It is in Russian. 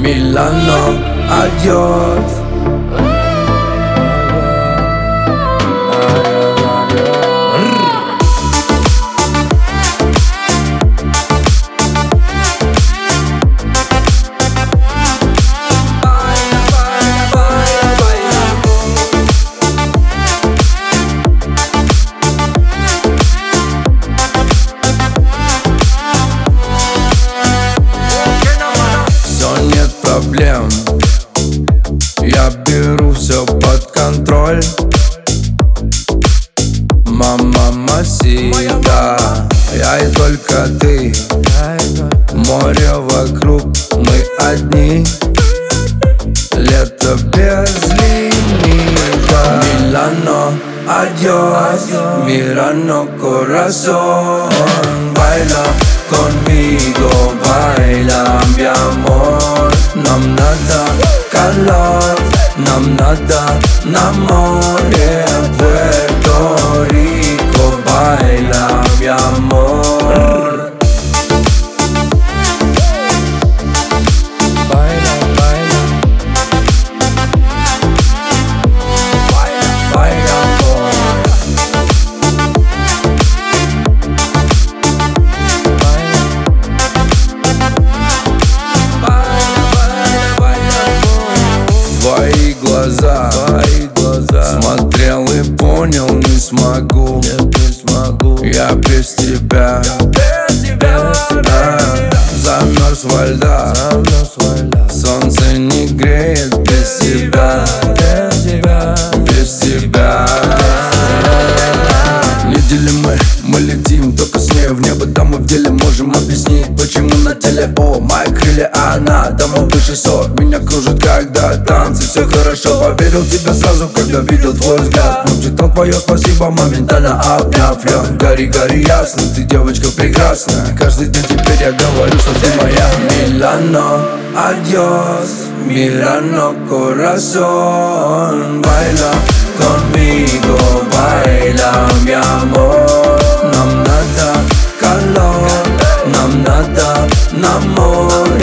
Milano, adiós. Проблем. Я беру все под контроль. Мамасита, я и только ты. Море вокруг, мы одни. Лето без лимита. Милано, адьос. Мирано, corazón. Baila conmigo, baila mi amor. Нам надо calor, нам надо на море. Puerto-Rico, baila mi amor. Baila, baila. Baila, baila, amor. Твои глаза смотрел и понял, не смогу. Я без тебя, замерз во льдах. Солнце не греет без тебя, без тебя. Неделимы, мы летим только с ней в небо. Там мы в деле можем объяснить, почему на теле. О, мои крылья, а она там выше сот. Меня кружит, когда танцы, все хорошо. Поверил тебе сразу, когда видел твой взгляд. Прочитал твое спасибо, моментально обняв. Гори, гори ясно, ты девочка прекрасная. Каждый день теперь я говорю, что ты моя. Milano, adiós. Milano, corazón. Baila conmigo, baila mi amor. Нам надо calor, нам надо на море.